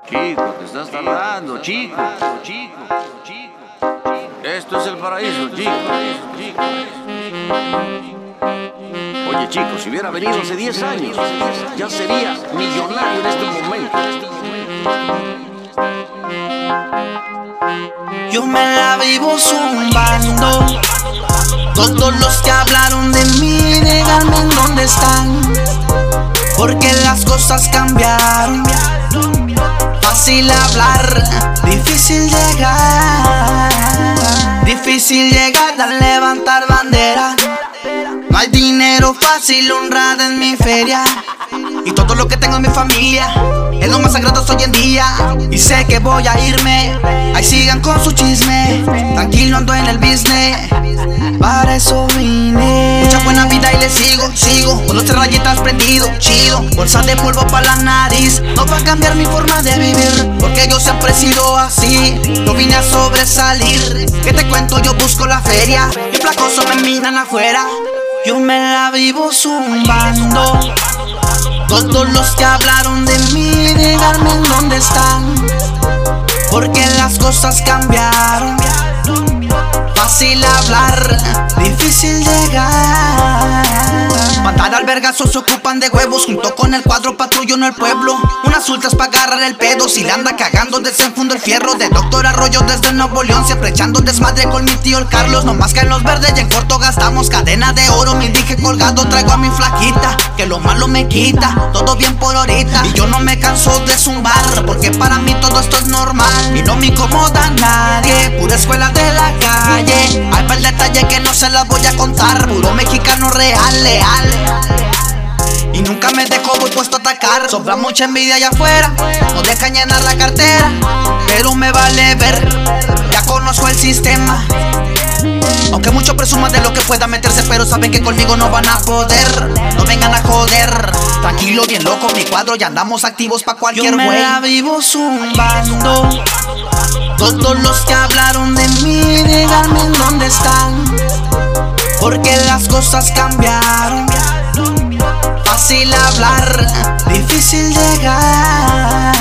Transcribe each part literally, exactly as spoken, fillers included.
Chico, te estás tardando, chico, chico, chico. Esto es el paraíso, chico, chico. Oye, chico, si hubiera venido hace diez años, ya sería millonario en este momento. Yo me la vivo zumbando. Todos los que hablaron de mí, díganme en dónde están, porque las cosas cambiaron. Fácil hablar, difícil llegar. Difícil llegar a levantar bandera. No hay dinero fácil, honrada en mi feria. Y todo lo que tengo en mi familia es lo más sagrado hoy en día. Y sé que voy a irme, ahí sigan con su chisme. Tranquilo ando en el business, para eso vine. Mucha buena vida y le sigo, sigo con los tres rayitas prendido, chido. Bolsa de polvo para la nariz, no va a cambiar mi forma de vivir, porque yo siempre he sido así. Yo vine a sobresalir. ¿Qué te cuento? Yo busco la feria y placoso me miran afuera. Yo me la vivo zumbando. Todos los que hablaron de mí, díganme en dónde están, porque las cosas cambiaron. Fácil hablar, difícil llegar. Matar al vergazo se ocupan de huevos, junto con el cuadro patrullo en el pueblo. Unas ultras pa' agarrar el pedo, si le anda cagando desenfundo el fierro. De Doctor Arroyo desde Nuevo León, siempre echando desmadre con mi tío el Carlos. No más que en los verdes y en corto gastamos. Cadena de oro, mi dije colgado, traigo a mi flaquita, que lo malo me quita, todo bien por ahorita. Y yo no me canso de zumbar, porque para mí todo esto es normal y no me incomoda nadie. Pura escuela de la calle, hay para el detalle que no se las voy a contar. Puro mexicano real, leal, y nunca me dejo, voy puesto a atacar. Sobra mucha envidia allá afuera, no dejan llenar la cartera, pero me vale ver, ya conozco el sistema. Aunque mucho presuman de lo que pueda meterse, pero saben que conmigo no van a poder. No vengan a joder, tranquilo, bien loco, mi cuadro, ya andamos activos pa' cualquier güey. Yo me la vivo zumbando. Todos los que hablaron de mí, díganme en dónde están, porque las cosas cambiaron. Fácil hablar, difícil llegar.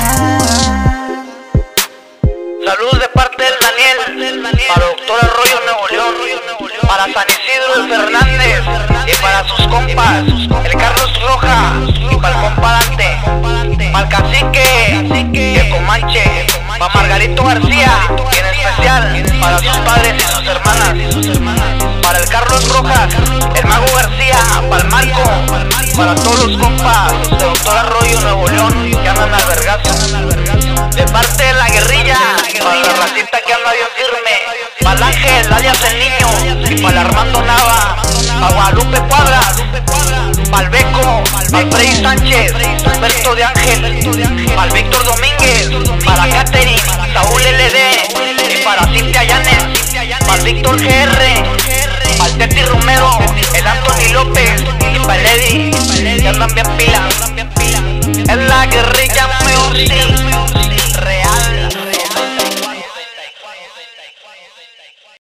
Saludos de parte del Daniel, para Doctor Arroyo Nuevo León, para San Isidro de Fernández y para sus compas, el Carlos Roja y para el compa Dante, para el Cacique y el Comanche, para Margarito García y en especial para sus padres y sus hermanas, para el Carlos Rojas, el Mago García, para el Marco, para todos los compas de Doctor Arroyo Nuevo León que andan al vergazo. De parte de la guerrilla, para la racita que anda bien firme, para el Ángel, alias el Niño, y para el Armando Nava, para Guadalupe Cuadras, para el Beco, para el Freddy Sánchez, Humberto de Ángel, para el Víctor Domínguez, para Catherine, Saúl L D, y para Cintia Llanes, para el Víctor G R, para el Teti Romero, el Anthony López, y para el Eddie, que andan bien pilas. Es la guerrilla, me